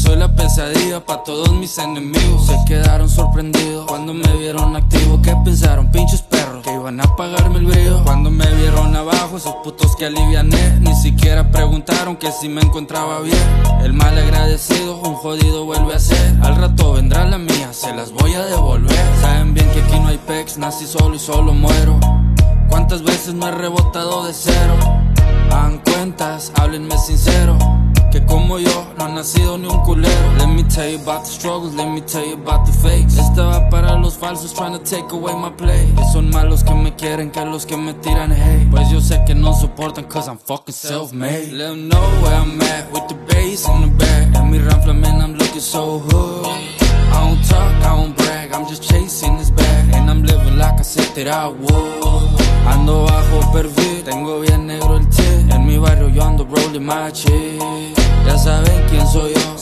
soy la pesadilla pa' todos mis enemigos. Se quedaron sorprendidos cuando me vieron activo. ¿Qué pensaron, pinches perros? Que iban a apagarme el brillo. Cuando me vieron abajo, esos putos que aliviané, ni siquiera preguntaron que si me encontraba bien. El mal agradecido, un jodido vuelve a ser. Al rato vendrá la mía, se las voy a devolver. Saben bien que aquí no hay pex, nací solo y solo muero. ¿Cuántas veces me he rebotado de cero? Hagan cuentas, háblenme sincero, que como yo no ha nacido ni un culero. Let me tell you about the struggles, let me tell you about the fakes. Esta va para los falsos trying to take away my play. Que son más los que me quieren que los que me tiran hate. Pues yo sé que no soportan cause I'm fucking self-made. Let them know where I'm at with the bass in the back. En mi ranfla, man, I'm looking so hood. I don't talk, I don't brag, I'm just chasing this bag. And I'm living like I said that I would. Ando bajo perfil, tengo bien negro el tip. En mi barrio yo ando rolling my shit. Ya saben quién soy yo.